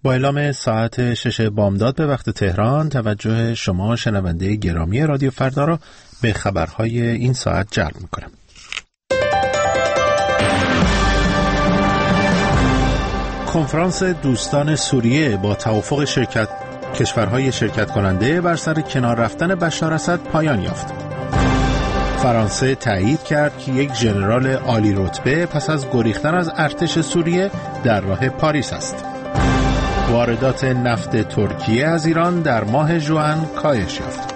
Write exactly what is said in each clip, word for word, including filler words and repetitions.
با اعلام ساعت شش بامداد به وقت تهران توجه شما شنونده گرامی رادیو فردا را به خبرهای این ساعت جلب می‌کنم. کنفرانس دوستان سوریه با توافق شرکت کشورهای شرکت کننده بر سر کنار رفتن بشار اسد پایان یافت. فرانسه تایید کرد که یک ژنرال عالی رتبه پس از گریختن از ارتش سوریه در راه پاریس است. واردات نفت ترکیه از ایران در ماه ژوئن کاهش یافت.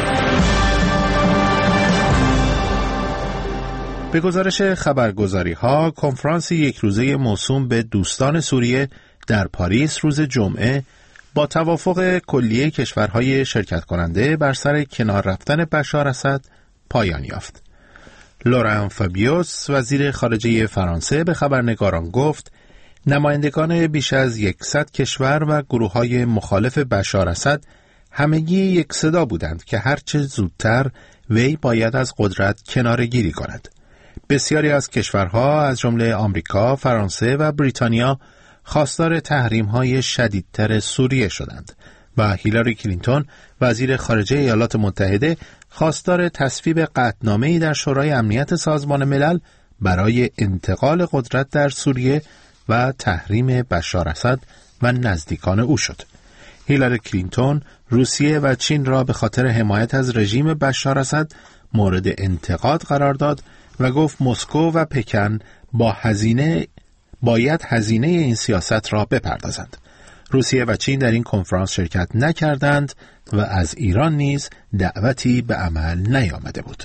به گزارش خبرگزاری‌ها، کنفرانس یک روزه موسوم به دوستان سوریه در پاریس روز جمعه با توافق کلیه کشورهای شرکت کننده بر سر کنار رفتن بشار اسد پایان یافت. لوران فابیوس وزیر خارجه فرانسه به خبرنگاران گفت نمایندگان بیش از صد کشور و گروه‌های مخالف بشار اسد همگی یک صدا بودند که هرچه زودتر وی باید از قدرت کناره‌گیری کند. بسیاری از کشورها از جمله آمریکا، فرانسه و بریتانیا خواستار تحریم‌های شدیدتر سوریه شدند و هیلاری کلینتون وزیر خارجه ایالات متحده خواستار تصویب قطعنامه‌ای در شورای امنیت سازمان ملل برای انتقال قدرت در سوریه و تحریم بشار اسد و نزدیکان او شد. هیلاری کلینتون روسیه و چین را به خاطر حمایت از رژیم بشار اسد مورد انتقاد قرار داد و گفت مسکو و پکن با هزینه باید هزینه این سیاست را بپردازند. روسیه و چین در این کنفرانس شرکت نکردند و از ایران نیز دعوتی به عمل نیامده بود.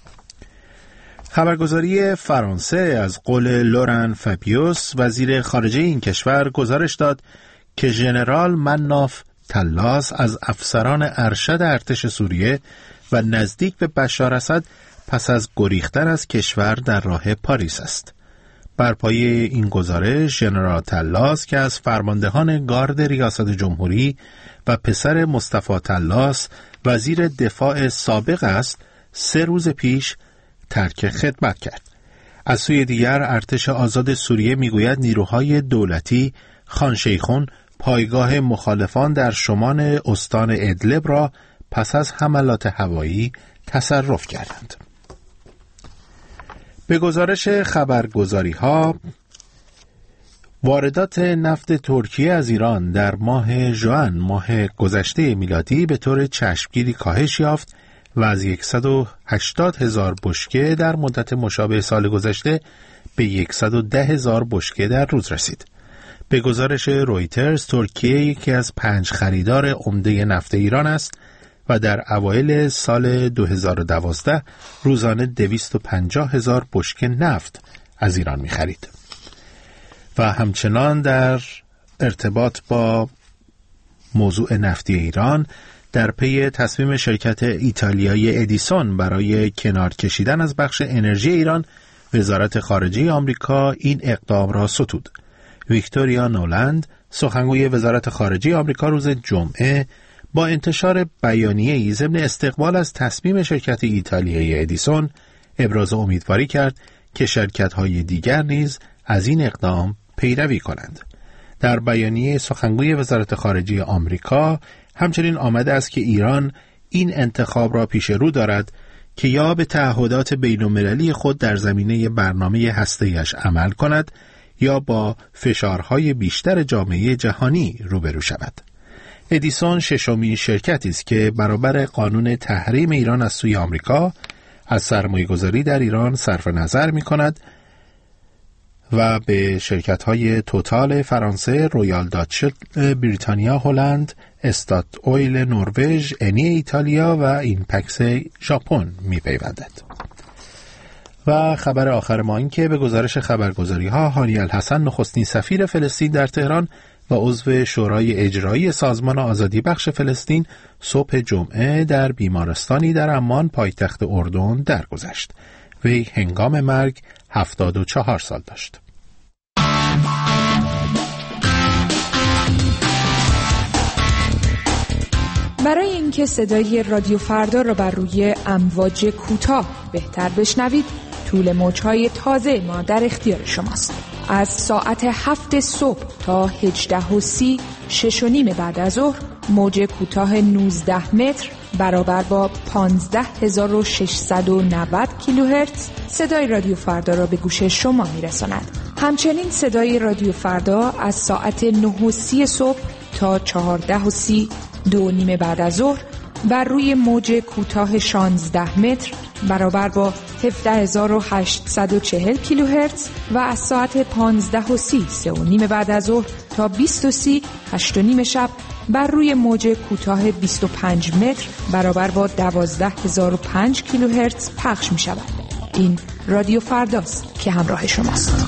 خبرگزاری فرانسه از قول لوران فابیوس وزیر خارجه این کشور گزارش داد که ژنرال مناف تلاس از افسران ارشد ارتش سوریه و نزدیک به بشار اسد پس از گریختن از کشور در راه پاریس است. بر پایه این گزارش ژنرال تلاس که از فرماندهان گارد ریاست جمهوری و پسر مصطفی تلاس وزیر دفاع سابق است، سه روز پیش ترک خدمت کرد. از سوی دیگر ارتش آزاد سوریه میگوید نیروهای دولتی خان شیخون پایگاه مخالفان در شمال استان ادلب را پس از حملات هوایی تصرف کردند. به گزارش خبرگزاری‌ها، واردات نفت ترکیه از ایران در ماه ژوئن ماه گذشته میلادی به طور چشمگیری کاهش یافت و از صد و هشتاد هزار بشکه در مدت مشابه سال گذشته به صد و ده هزار بشکه در روز رسید. به گزارش رویترز، ترکیه یکی از پنج خریدار عمده نفت ایران است و در اوایل سال دو هزار و دوازده روزانه دویست و پنجاه هزار بشکه نفت از ایران می خرید. و همچنان در ارتباط با موضوع نفتی ایران، در پی تصمیم شرکت ایتالیایی ادیسون برای کنار کشیدن از بخش انرژی ایران، وزارت خارجه آمریکا این اقدام را ستود. ویکتوریا نولند، سخنگوی وزارت خارجه آمریکا، روز جمعه با انتشار بیانیه‌ای ضمن استقبال از تصمیم شرکت ایتالیایی ادیسون ابراز امیدواری کرد که شرکت‌های دیگر نیز از این اقدام پیروی کنند. در بیانیه سخنگوی وزارت خارجه آمریکا همچنین آمده است که ایران این انتخاب را پیش رو دارد که یا به تعهدات بین‌المللی خود در زمینه برنامه هسته‌ایش عمل کند یا با فشارهای بیشتر جامعه جهانی روبرو شود. ادیسون ششمین شرکتی است که برابر قانون تحریم ایران از سوی آمریکا از سرمایه‌گذاری در ایران صرف نظر می‌کند و به شرکت‌های توتال فرانسه، رویال داچ بریتانیا، هلند، استات اویل نروژ، انی ایتالیا و اینپکس ژاپن می‌پیوندد. و خبر آخر ما این که به گزارش خبرگزاری‌ها، هانی الحسن نخستین سفیر فلسطین در تهران و عضو شورای اجرایی سازمان آزادی بخش فلسطین صبح جمعه در بیمارستانی در عمان پایتخت اردن درگذشت. وی هنگام مرگ هفتاد و چهار سال داشت. برای اینکه صدای رادیو فردا را بر روی امواج کوتاه بهتر بشنوید، طول موج‌های تازه ما در اختیار شماست. از ساعت هفت صبح تا هجده و سی شش و نیم بعد از ظهر موج کوتاه نوزده متر برابر با پانزده هزار و ششصد و نود کیلوهرتز صدای رادیو فردا را به گوش شما میرساند. همچنین صدای رادیو فردا از ساعت نه و سی صبح تا چهارده و سی دو نیم بعد از ظهر بر روی موج کوتاه شانزده متر برابر با هفده هزار و هشتصد و چهل کیلوهرتز و از ساعت پانزده و سی سه و نیم بعد از ظهر تا بیست و سی هشت و نیم شب بر روی موج کوتاه بیست و پنج متر برابر با دوازده هزار و پنج کیلوهرتز پخش می شود. این رادیو فرداست که همراه شماست.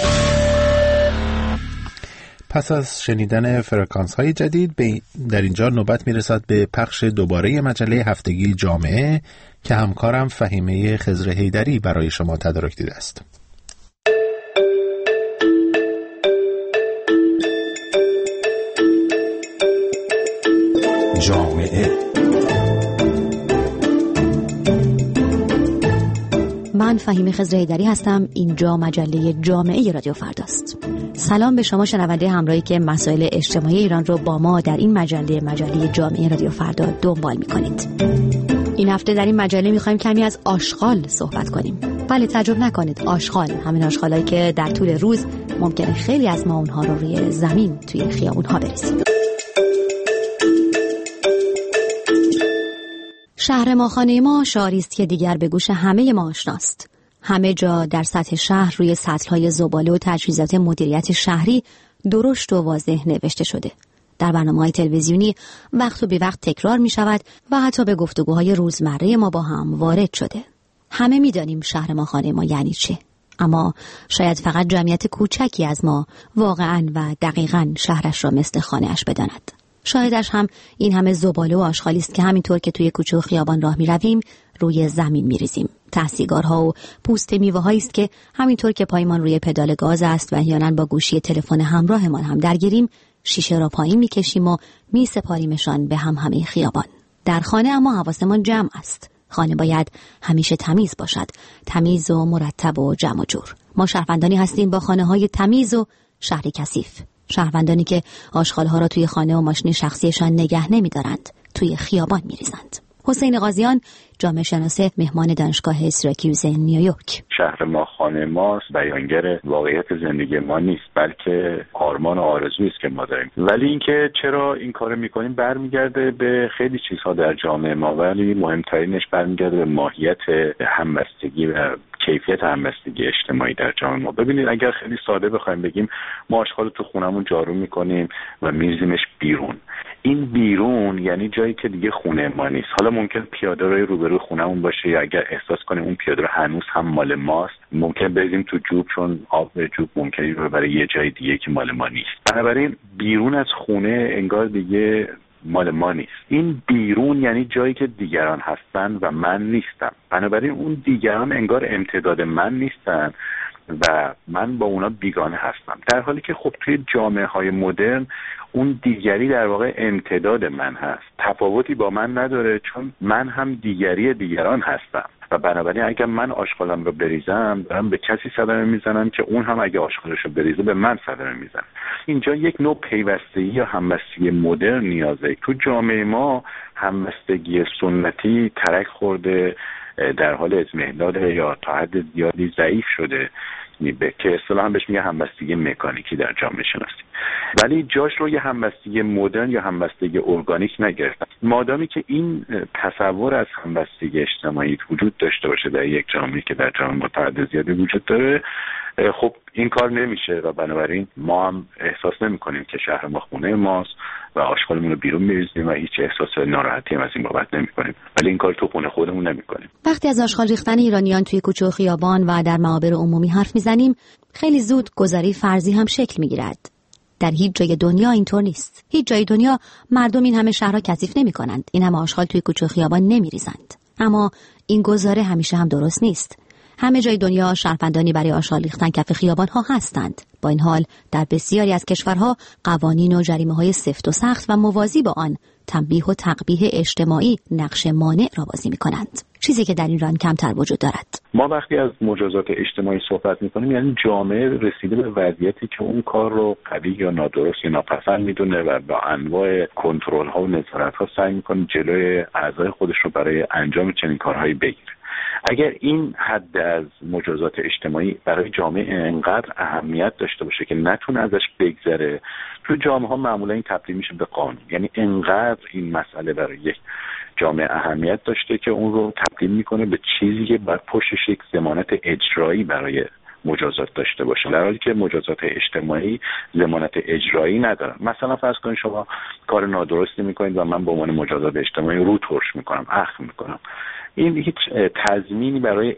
پس از شنیدن فرکانس های جدید در اینجا نوبت می رسد به پخش دوباره مجله هفتگی جامعه که همکارم فهیمه خضر حیدری برای شما تدارک دیده است. جامعه. من فهیمه خضر حیدری هستم. اینجا مجله جامعه رادیو فرداست. سلام به شما شنونده همراهی که مسائل اجتماعی ایران رو با ما در این مجله مجله جامعه رادیو فردا دنبال می‌کنید. این هفته در این مجله می‌خوایم کمی از آشغال صحبت کنیم. بله، تعجب نکنید، آشغال، همین آشغالایی که در طول روز ممکنه خیلی از ما اونها رو روی زمین توی خیابون‌ها بریزیم. شهر ما خانه ما شعاری است که دیگر به گوش همه ما آشناست. همه جا در سطح شهر روی سطل‌های زباله و تجهیزات مدیریت شهری درشت و واضح نوشته شده. در برنامه‌های تلویزیونی وقت و بی وقت تکرار می شود و حتی به گفتگوهای روزمره ما با هم وارد شده. همه می دانیم شهر ما خانه ما یعنی چه، اما شاید فقط جمعیت کوچکی از ما واقعاً و دقیقاً شهرش را مثل خانه‌اش بداند. شاهدش هم این همه زباله و آشغالی است که همینطور که توی کوچه و خیابان راه می رویم روی زمین می ریزیم. ته سیگارها و پوست میوه‌هایی است که همینطور که پایمان روی پدال گاز است و احیانا با گوشی تلفن همراهمان هم درگیریم، شیشه را پایین می‌کشیم و می‌سپاریمشان به هم همه خیابان. در خانه اما حواسمان جمع است. خانه باید همیشه تمیز باشد، تمیز و مرتب و جمع و جور. ما شهروندانی هستیم با خانه‌های تمیز و شهری کثیف. شهروندانی که آشغال‌ها را توی خانه و ماشین شخصیشان نگه نمی‌دارند، توی خیابان می‌ریزند. حسین قاضیان، جامعه شناس، مهمان دانشگاه سیراکیوز نیویورک. شهر ما خانه ماست بیانگر واقعیت زندگی ما نیست، بلکه آرمان و آرزویی است که ما داریم. ولی اینکه چرا این کارو میکنیم برمیگرده به خیلی چیزها در جامعه ما، ولی مهمترینش برمیگرده به ماهیت همبستگی و کیفیت همبستگی اجتماعی در جامعه ما. ببینید، اگر خیلی ساده بخوایم بگیم، ما آشغال تو خونمون جارو میکنیم و میریزیمش بیرون. این بیرون یعنی جایی که دیگه خونه ما نیست. حالا ممکن پیاده روی روبروی خونمون باشه، یا اگر احساس کنیم اون پیاده رو هنوز هم مال ماست، ممکن بریزیم تو جوب، چون آب جوب ممکنه ببره یه جای دیگه که مال ما نیست. بنابراین بیرون از خونه انگار دیگه مال ما نیست. این بیرون یعنی جایی که دیگران هستن و من نیستم. بنابراین اون دیگران انگار امتداد من نیستن و من با اونا بیگانه هستم، در حالی که خب توی جامعه های مدرن اون دیگری در واقع امتداد من هست، تفاوتی با من نداره، چون من هم دیگری دیگران هستم و بنابراین اگر من آشغالم رو بریزم دارم به کسی صدمه میزنم که اون هم اگه آشغالش رو بریزه به من صدمه میزنه. اینجا یک نوع پیوستگی یا همبستگی مدرن نیازه. تو جامعه ما همبستگی سنتی ترک خورده، در حال اضمحلال یا تا حد زیادی ضعیف شده که اصطلاحاً بهش میگه همبستگی مکانیکی در جامعه شناسی، ولی جاش رو یه همبستگی مدرن یا همبستگی ارگانیک نگرفتن. مادامی که این تصور از همبستگی اجتماعی وجود داشته باشه در یک جامعه که در جامعه متعدد زیادی وجود داره، خب این کار نمیشه و بنابراین ما هم احساس نمی‌کنیم که شهر ما خونه ماست و آشغالمون رو بیرون می‌ریزیم و هیچ احساس ناراحتی هم از این بابت نمی‌کنیم، ولی این کار تو خونه خودمون نمی‌کنیم. وقتی از آشغال ریختن ایرانیان توی کوچه و خیابان و در معابر عمومی حرف می‌زنیم، خیلی زود گذاری فرضی هم شکل می‌گیرد. در هیچ جای دنیا اینطور نیست. هیچ جای دنیا مردم این همه شهرها کثیف نمی‌کنند، این همه آشغال توی کوچه و خیابان نمی‌ریزند. اما این گزاره همیشه هم درست نیست. همه جای دنیا شهروندانی برای آشغال ریختن کف خیابان‌ها هستند. با این حال در بسیاری از کشورها قوانین و جریمه‌های سفت و سخت و موازی با آن تنبیه و تقبیح اجتماعی نقش مانع را بازی می‌کنند، چیزی که در ایران کمتر وجود دارد. ما وقتی از مجازات اجتماعی صحبت می‌کنیم یعنی جامعه رسیده به وضعیتی که اون کار رو قبیح یا نادرست یا ناپسند می‌دونه و با انواع کنترل‌ها و نظارت‌ها سعی می‌کنه جلوی اعضای خودش رو برای انجام چنین کارهایی بگیره. اگر این حد از مجازات اجتماعی برای جامعه انقدر اهمیت داشته باشه که نتونه ازش بگذره، تو جامعه ها معمولا این تبدیل میشه به قانون. یعنی انقدر این مسئله برای یک جامعه اهمیت داشته که اون رو تبدیل میکنه به چیزی که بر پشتش یک ضمانت اجرایی برای مجازات داشته باشه، در حالی که مجازات اجتماعی ضمانت اجرایی ندارن. مثلا فرض کنید شما کار نادرستی میکنید و من به عنوان مجازات اجتماعی رو ترش میکنم، اخم میکنم. این هیچ تضمینی برای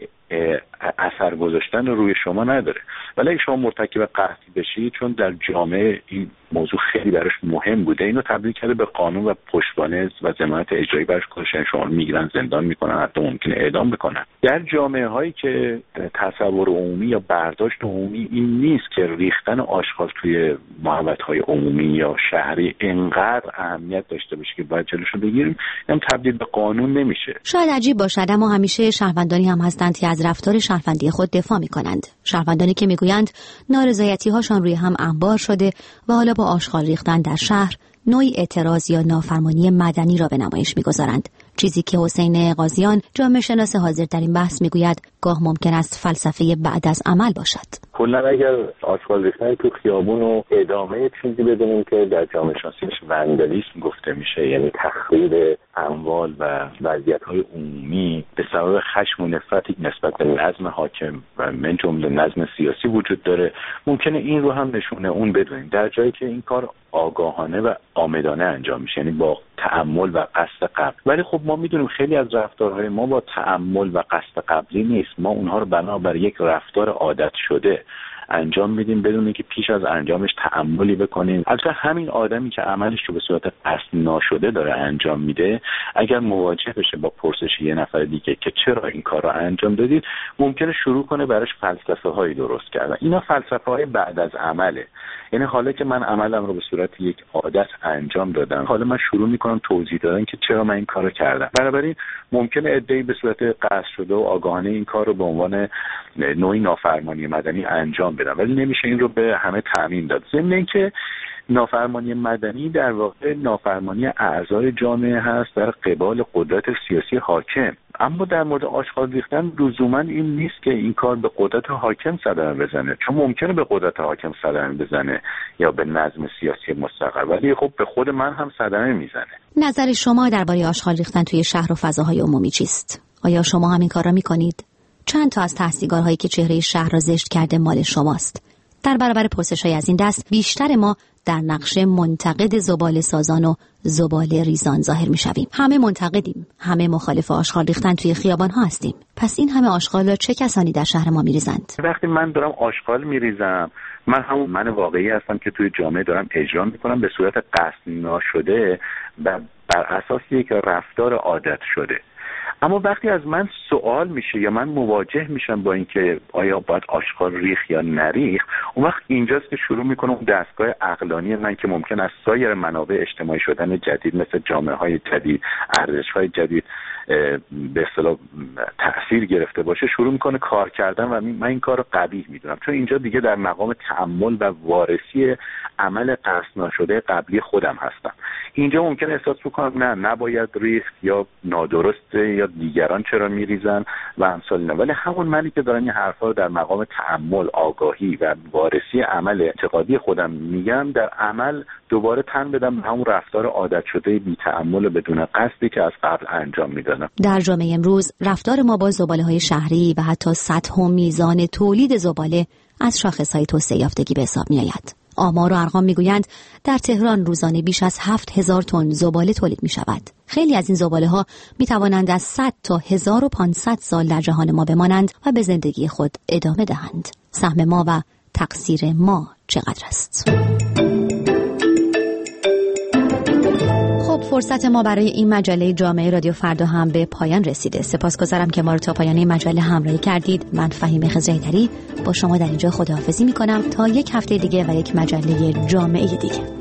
اثر گذاشتن روی شما نداره. ولی اگه شما مرتکب قحطی بشید، چون در جامعه این موضوع خیلی براش مهم بوده، اینو تبدیل کرده به قانون و پشتوانه و ضمانت اجرایی براش گذاشتن. شما میگیرن زندان میکنن، حتی ممکنه اعدام بکنن. در جامعه هایی که تصور عمومی یا برداشت عمومی این نیست که ریختن آشغال توی محوطه های عمومی یا شهری انقدر اهمیت داشته باشه که باید جلوشو بگیریم، هم تبدیل به قانون نمیشه. شاید عجیب باشد، اما همیشه شهروندانی هم هستند که از رفتار شهروندی خود دفاع می‌کنند. شهروندانی که می‌گویند نارضایتی‌هاشان روی هم انبار شده و حالا با آشغال ریختن در شهر نوعی اعتراض یا نافرمانی مدنی را به نمایش می‌گذارند. چیزی که حسین قاضیان، جامعه شناس حاضر در این بحث می‌گوید گاه ممکن است فلسفه بعد از عمل باشد. کلا اگر آشغال ریختن تو خیابون و ادامه چیزی بدونیم که در جامعه شناسیش وندالیسم گفته میشه، یعنی تخریب اموال و وضعیت‌های عمومی به سبب خشم و نفرتی نسبت به نظم حاکم و من جمله نظم سیاسی وجود داره، ممکنه این رو هم نشونه اون بدونیم، در جایی که این کار آگاهانه و عامدانه انجام میشه، یعنی با تأمل و قصد قبل. ولی خب ما میدونیم خیلی از رفتارهای ما با تأمل و قصد قبلی نیست. ما اونها رو بنابر یک رفتار عادت شده انجام میدیم بدون اینکه پیش از انجامش تأملی بکنیم. البته همین آدمی که عملش رو به صورت قصد ناشده داره انجام میده، اگر مواجه بشه با پرسش یه نفر دیگه که چرا این کار رو انجام دادید، ممکنه شروع کنه براش فلسفه هایی درست کردن. اینا فلسفه های بعد از عمله. یعنی حالا که من عملم رو به صورت یک عادت انجام دادم، حالا من شروع میکنم توضیح دادن که چرا من این کارو کردم. بنابراین ممکنه عده‌ای به صورت قصد شده و آگاهانه این کار رو به عنوان نوعی نافرمانی مدنی انجام بدن، ولی نمیشه این رو به همه تعمیم داد. ضمن اینکه نافرمانی مدنی در واقع نافرمانی اعضای جامعه هست در قبال قدرت سیاسی حاکم. اما در مورد آشغال ریختن لزوما این نیست که این کار به قدرت حاکم صدمه بزنه، چون ممکنه به قدرت حاکم صدمه بزنه یا به نظم سیاسی مستقر، ولی خب به خود من هم صدمه میزنه. نظر شما درباره آشغال ریختن توی شهر و فضاهای عمومی چیست؟ آیا شما هم این کار را میکنید؟ چند تا از تحصیلگرهایی که چهره شهر را زشت کرده مال شماست؟ در برابر پرسش‌های از این دست بیشتر ما در نقش منتقد زباله سازان و زباله ریزان ظاهر می‌شویم. همه منتقدیم، همه مخالف آشغال ریختن توی خیابان‌ها هستیم. پس این همه آشغال را چه کسانی در شهر ما می‌ریزند؟ وقتی من دارم آشغال می‌ریزم، من همون من واقعی هستم که توی جامعه دارم اجرا می‌کنم به صورت قصد ناشده و بر اساس یک رفتار عادت شده. اما وقتی از من سوال میشه یا من مواجه میشم با اینکه آیا باید آشغال ریخت یا نریخت، اون وقت اینجاست که شروع میکنم اون دستگاه عقلانی من که ممکن است سایر منابع اجتماعی شدن جدید مثل جامعه های جدید، ارزش های جدید به اصطلاح تأثیر گرفته باشه، شروع میکنه کار کردن و من این کار رو قبیح میدونم، چون اینجا دیگه در مقام تأمل و وارسی عمل قصد ناشده قبلی خودم هستم. اینجا ممکن احساس بکنم نه نباید ریخت یا نادرسته یا دیگران چرا میریزن و امثال اینا، ولی همون منی که دارم این حرفا رو در مقام تأمل، آگاهی و وارسی عمل اعتقادی خودم میگم، در عمل دوباره تن بدم به همون رفتار عادت شده بی تأمل بدون قصدی که از قبل انجام میدادم. در جامعه امروز رفتار ما با زباله‌های شهری و حتی سطح و میزان تولید زباله از شاخص‌های توسعه یافتگی به حساب میآید. آمار و ارقام میگویند در تهران روزانه بیش از هفت هزار تن زباله تولید می شود. خیلی از این زباله ها می توانند از صد تا هزار و پانصد سال در جهان ما بمانند و به زندگی خود ادامه دهند. سهم ما و تقصیر ما چقدر است؟ خب فرصت ما برای این مجله جامعه رادیو فردا هم به پایان رسیده. سپاسگزارم که ما رو تا پایان این مجله همراهی کردید. من فهیمه خضرحیدری با شما در اینجا خداحافظی میکنم تا یک هفته دیگه و یک مجله جامعه دیگه.